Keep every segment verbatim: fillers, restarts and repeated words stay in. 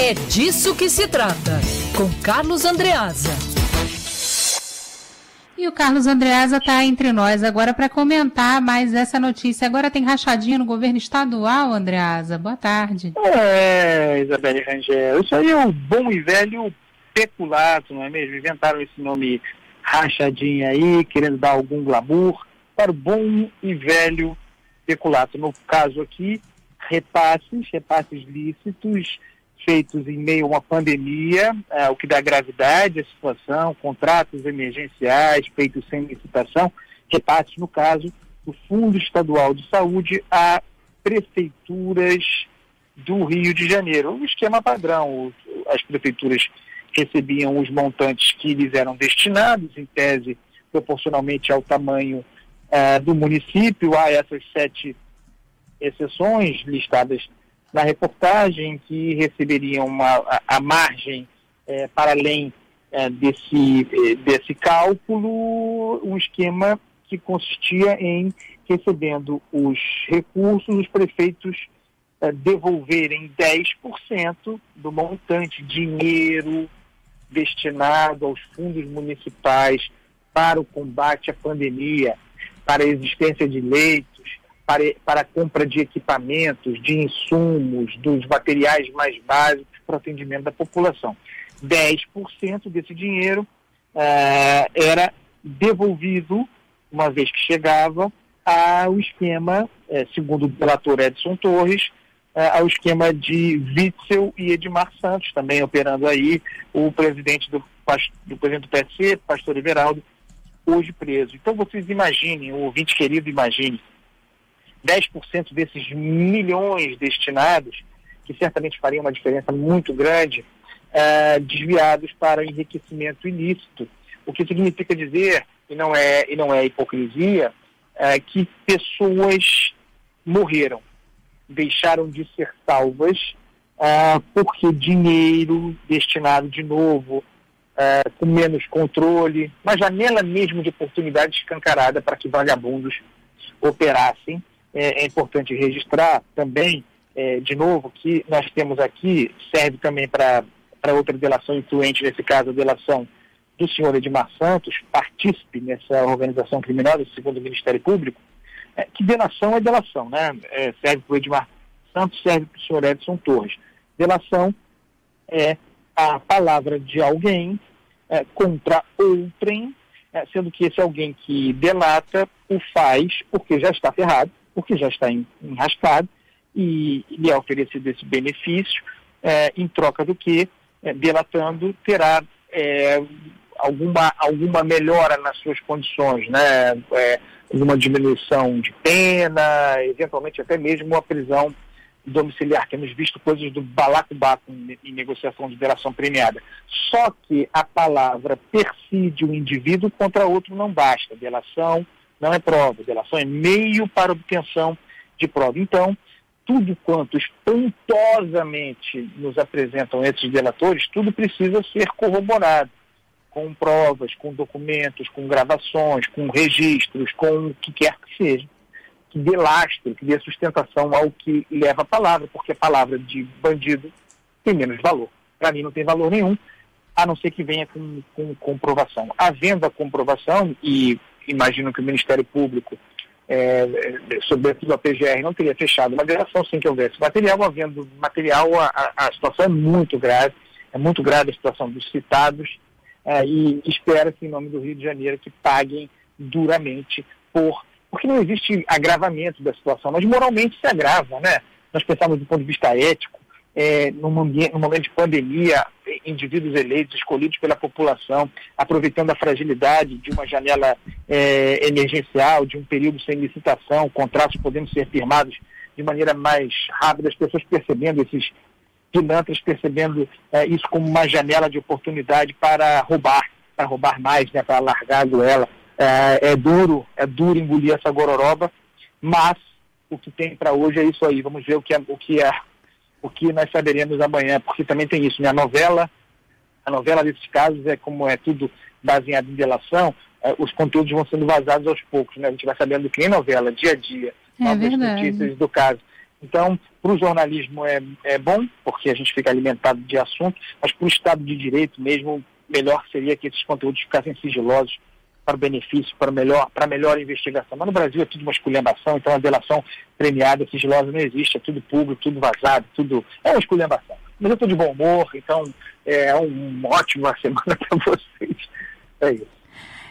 É disso que se trata, com Carlos Andreasa. E o Carlos Andreasa está entre nós agora para comentar mais essa notícia. Agora tem rachadinha no governo estadual, Andreasa. Boa tarde. É, Isabelle Rangel. Isso aí é o bom e velho peculato, não é mesmo? Inventaram esse nome rachadinha aí, querendo dar algum glamour para o bom e velho peculato. No caso aqui, repasses, repasses lícitos, feitos em meio a uma pandemia, é, o que dá gravidade à situação, contratos emergenciais feitos sem licitação, repasses, no caso, do Fundo Estadual de Saúde a prefeituras do Rio de Janeiro. Um esquema padrão, as prefeituras recebiam os montantes que lhes eram destinados, em tese, proporcionalmente ao tamanho uh, do município. Há essas sete exceções listadas na reportagem, que receberiam uma, a, a margem eh, para além eh, desse, eh, desse cálculo, um esquema que consistia em, recebendo os recursos, os prefeitos eh, devolverem dez por cento do montante dinheiro destinado aos fundos municipais para o combate à pandemia, para a existência de leitos, para, para a compra de equipamentos, de insumos, dos materiais mais básicos para o atendimento da população. dez por cento desse dinheiro uh, era devolvido, uma vez que chegava, ao esquema, eh, segundo o relator Edson Torres, uh, ao esquema de Witzel e Edmar Santos, também operando aí, o presidente do, do presidente do P S C, pastor Everaldo, hoje preso. Então vocês imaginem, o ouvinte querido imagine, dez por cento desses milhões destinados, que certamente faria uma diferença muito grande, uh, desviados para enriquecimento ilícito. O que significa dizer, e não é, e não é hipocrisia, uh, que pessoas morreram, deixaram de ser salvas, uh, porque dinheiro destinado de novo, uh, com menos controle, uma janela mesmo de oportunidade escancarada para que vagabundos operassem. É, é importante registrar também, é, de novo, que nós temos aqui, serve também para outra delação influente, nesse caso a delação do senhor Edmar Santos, partícipe nessa organização criminosa, segundo o Ministério Público, é, que delação é delação, né? É, serve para o Edmar Santos, serve para o senhor Edson Torres. Delação é a palavra de alguém é, contra outrem, é, sendo que esse alguém que delata o faz porque já está ferrado, porque já está enrascado, e lhe é oferecido esse benefício, é, em troca do que, é, delatando, terá é, alguma, alguma melhora nas suas condições, né? É, alguma diminuição de pena, eventualmente até mesmo a prisão domiciliar. Temos visto coisas do balacobaco em, em negociação de delação premiada. Só que a palavra perside o indivíduo contra outro não basta. Delação não é prova, delação é meio para obtenção de prova. Então, tudo quanto espantosamente nos apresentam esses delatores, tudo precisa ser corroborado, com provas, com documentos, com gravações, com registros, com o que quer que seja, que dê lastro, que dê sustentação ao que leva a palavra, porque a palavra de bandido tem menos valor. Para mim não tem valor nenhum, a não ser que venha com, com comprovação. Havendo a comprovação, e imagino que o Ministério Público, é, sobretudo a P G R, não teria fechado uma delação sem que houvesse material. Havendo material, a, a, a situação é muito grave, é muito grave a situação dos citados, é, e espera-se, em nome do Rio de Janeiro, que paguem duramente, por, porque não existe agravamento da situação, mas moralmente se agrava, né? Nós pensamos do ponto de vista ético, É, num, ambiente, num momento de pandemia, indivíduos eleitos, escolhidos pela população, aproveitando a fragilidade de uma janela é, emergencial, de um período sem licitação, contratos podendo ser firmados de maneira mais rápida, as pessoas percebendo, esses pilantras percebendo é, isso como uma janela de oportunidade para roubar, para roubar mais, né, para alargar a goela. É, é duro, é duro engolir essa gororoba, mas o que tem para hoje é isso aí. Vamos ver o que é, o que é o que nós saberemos amanhã, porque também tem isso, né? A novela, a novela desses casos é como é tudo baseado em delação, eh, os conteúdos vão sendo vazados aos poucos, né? A gente vai sabendo que em novela, dia a dia, é novas verdade. notícias do caso. Então, para o jornalismo é, é bom, porque a gente fica alimentado de assunto, mas para o Estado de Direito mesmo, melhor seria que esses conteúdos ficassem sigilosos para o benefício, para melhor, para melhor investigação. Mas no Brasil é tudo uma esculhambação, então a delação premiada, sigilosa não existe, é tudo público, tudo vazado, tudo é uma esculhambação. Mas eu estou de bom humor, então é um ótima semana para vocês. É isso.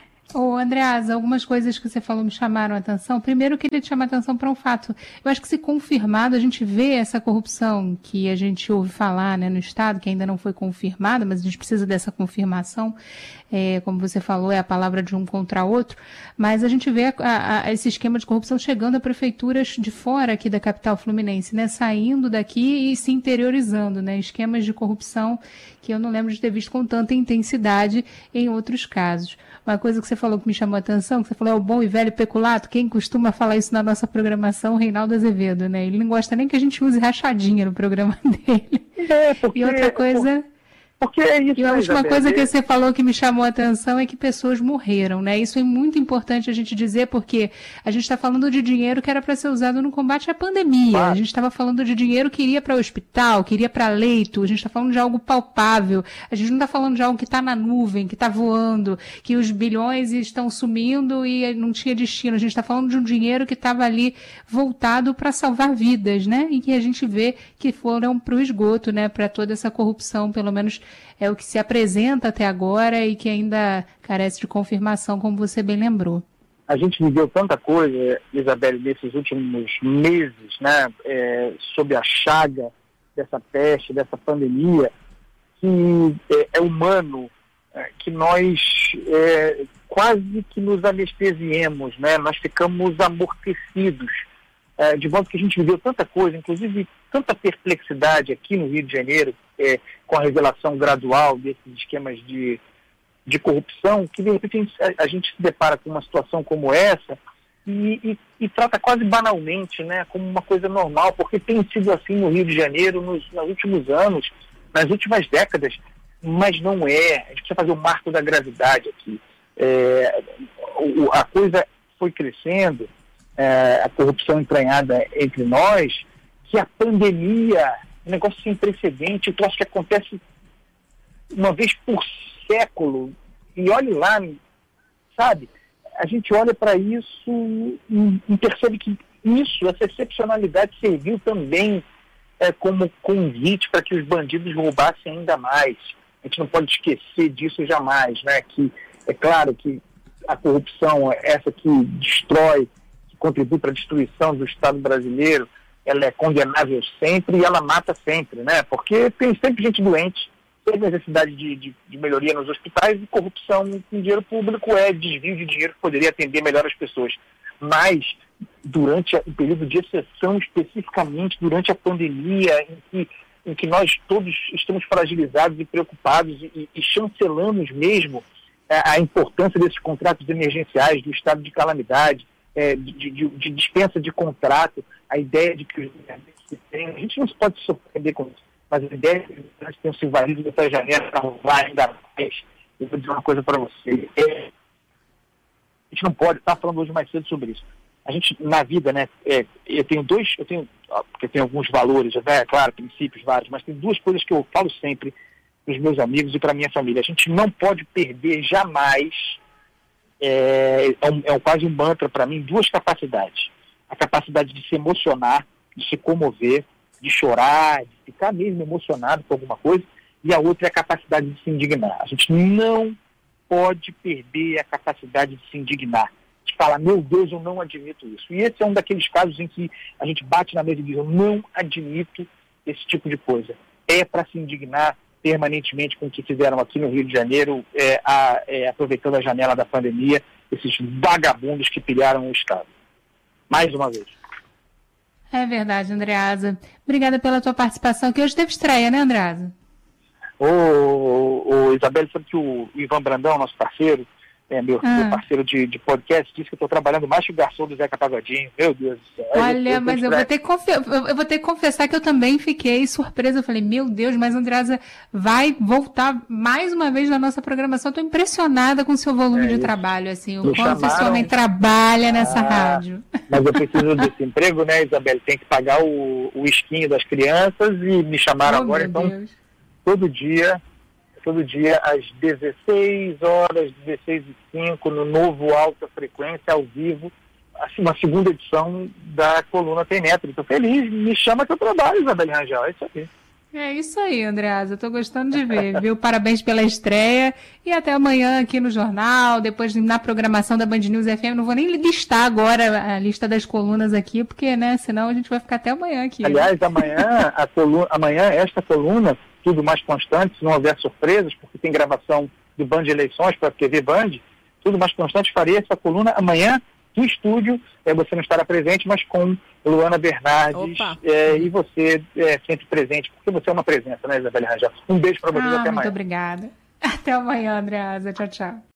Ô, Andreasa, algumas coisas que você falou me chamaram a atenção. Primeiro, eu queria te chamar a atenção para um fato. Eu acho que, se confirmado, a gente vê essa corrupção que a gente ouve falar, né, no Estado, que ainda não foi confirmada, mas a gente precisa dessa confirmação. É, como você falou, é a palavra de um contra outro. Mas a gente vê a, a, esse esquema de corrupção chegando a prefeituras de fora aqui da capital fluminense, né, saindo daqui e se interiorizando, né, esquemas de corrupção que eu não lembro de ter visto com tanta intensidade em outros casos. Uma coisa que você falou que me chamou a atenção, que você falou é o bom e velho peculato. Quem costuma falar isso na nossa programação, o Reinaldo Azevedo, né? Ele não gosta nem que a gente use rachadinha no programa dele. É, porque, e outra coisa... Porque é isso, e a última né, coisa que você falou que me chamou a atenção é que pessoas morreram, né? Isso é muito importante a gente dizer, porque a gente está falando de dinheiro que era para ser usado no combate à pandemia. Ah. A gente estava falando de dinheiro que iria para o hospital, que iria para leito. A gente está falando de algo palpável. A gente não está falando de algo que está na nuvem, que está voando, que os bilhões estão sumindo e não tinha destino. A gente está falando de um dinheiro que estava ali voltado para salvar vidas, né? E que a gente vê que foram para o esgoto, né? Para toda essa corrupção, pelo menos é o que se apresenta até agora e que ainda carece de confirmação, como você bem lembrou. A gente viveu tanta coisa, Isabelle, nesses últimos meses, né, é, sob a chaga dessa peste, dessa pandemia, que é, é humano é, que nós é, quase que nos anestesiemos, né, nós ficamos amortecidos, é, de modo que a gente viveu tanta coisa, inclusive tanta perplexidade aqui no Rio de Janeiro, é, com a revelação gradual desses esquemas de, de corrupção, que de repente a gente, a, a gente se depara com uma situação como essa e, e, e trata quase banalmente, né, como uma coisa normal, porque tem sido assim no Rio de Janeiro nos, nos últimos anos, nas últimas décadas, mas não é. A gente precisa fazer o marco da gravidade aqui. É, o, a coisa foi crescendo, é, a corrupção entranhada entre nós, que a pandemia, um negócio sem precedente, um troço que acontece uma vez por século, e olhe lá, sabe, a gente olha para isso e, e percebe que isso, essa excepcionalidade serviu também é, como convite para que os bandidos roubassem ainda mais. A gente não pode esquecer disso jamais, né? Que é claro que a corrupção, essa que destrói, que contribui para a destruição do Estado brasileiro, ela é condenável sempre e ela mata sempre, né? Porque tem sempre gente doente, tem necessidade de, de, de melhoria nos hospitais, e corrupção com dinheiro público é desvio de dinheiro que poderia atender melhor as pessoas. Mas, durante o período de exceção, especificamente durante a pandemia, em que, em que nós todos estamos fragilizados e preocupados e, e chancelamos mesmo a, a importância desses contratos emergenciais, do estado de calamidade, é, de, de, de dispensa de contrato, a ideia de que a gente não se pode surpreender com isso, mas a ideia de que os tenham se valido dessa janela para roubar ainda mais. Eu vou dizer uma coisa para você. É, a gente não pode estar tá falando hoje mais cedo sobre isso. A gente, na vida, né, é, eu tenho dois, eu tenho, porque eu tenho alguns valores, né, claro, princípios vários, mas tem duas coisas que eu falo sempre para os meus amigos e para a minha família. A gente não pode perder jamais, é, é, um, é um, quase um mantra para mim, duas capacidades. A capacidade de se emocionar, de se comover, de chorar, de ficar mesmo emocionado com alguma coisa, e a outra é a capacidade de se indignar. A gente não pode perder a capacidade de se indignar, de falar, meu Deus, eu não admito isso. E esse é um daqueles casos em que a gente bate na mesa e diz, eu não admito esse tipo de coisa. É para se indignar permanentemente com o que fizeram aqui no Rio de Janeiro, é, a, é, aproveitando a janela da pandemia, esses vagabundos que pilharam o Estado. Mais uma vez. É verdade, Andreasa. Obrigada pela tua participação, que hoje teve estreia, né, Andreasa? Ô, ô, ô, Isabelle, sabe que o Ivan Brandão, nosso parceiro, é, meu, ah. meu parceiro de, de podcast, disse que eu estou trabalhando mais que o garçom do Zeca Pagodinho. Meu Deus do céu. Olha, eu mas eu vou, ter que confi- eu vou ter que confessar que eu também fiquei surpresa. Eu falei, meu Deus, mas a Andreasa vai voltar mais uma vez na nossa programação. Estou impressionada com o seu volume é de isso. trabalho, assim, o quanto chamaram... esse homem trabalha nessa ah, rádio. Mas eu preciso desse emprego, né, Isabelle? Tem que pagar o, o esquinho das crianças e me chamaram oh, agora, então, Deus. todo dia... todo dia às dezesseis horas, dezesseis e cinco, no novo Alta Frequência, ao vivo, assim, uma segunda edição da coluna Tem Metro. Estou feliz, me chama que eu trabalho, Isabelle Rangel, é isso aí. É isso aí, Andreasa, estou gostando de ver, viu? Parabéns pela estreia e até amanhã aqui no jornal, depois na programação da Band News F M. Não vou nem listar agora a lista das colunas aqui, porque, né, senão a gente vai ficar até amanhã aqui. Aliás, amanhã, a coluna, amanhã esta coluna, tudo mais constante, se não houver surpresas, porque tem gravação do Band Eleições para a T V Band, tudo mais constante, farei essa coluna amanhã no estúdio, é, você não estará presente, mas com Luana Bernardes, é, e você é, sempre presente, porque você é uma presença, né, Isabelle Rangel? Um beijo para vocês, ah, até amanhã. Muito obrigada. Até amanhã, Andreasa. Tchau, tchau.